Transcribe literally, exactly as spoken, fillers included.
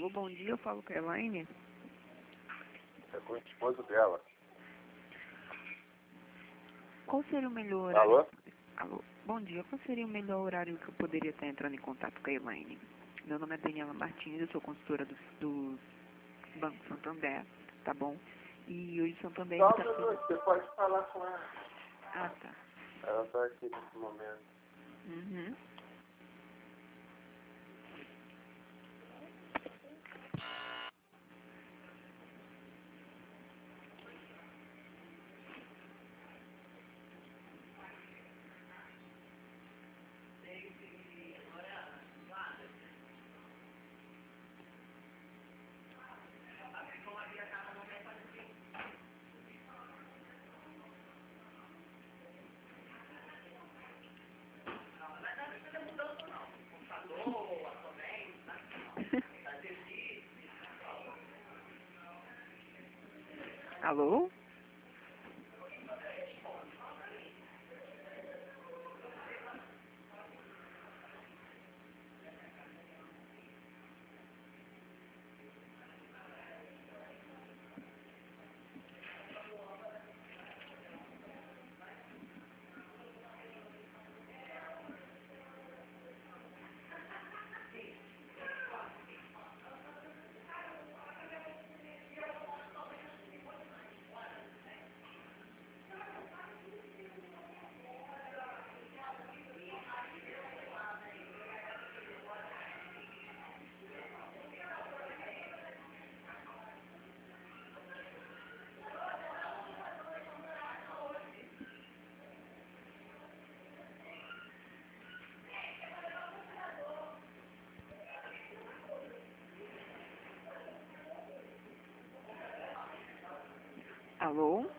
Alô, bom dia, eu falo com a Elaine. É com o esposo dela. Qual seria o melhor horário? Alô? Alô, bom dia, qual seria o melhor horário que eu poderia estar entrando em contato com a Elaine? Meu nome é Daniela Martins, eu sou consultora do, do Banco Santander, tá bom? E hoje o Santander Só está... um minuto, você pode falar com ela. Ah, tá. Ela está aqui nesse momento. Uhum. Alô? Alô?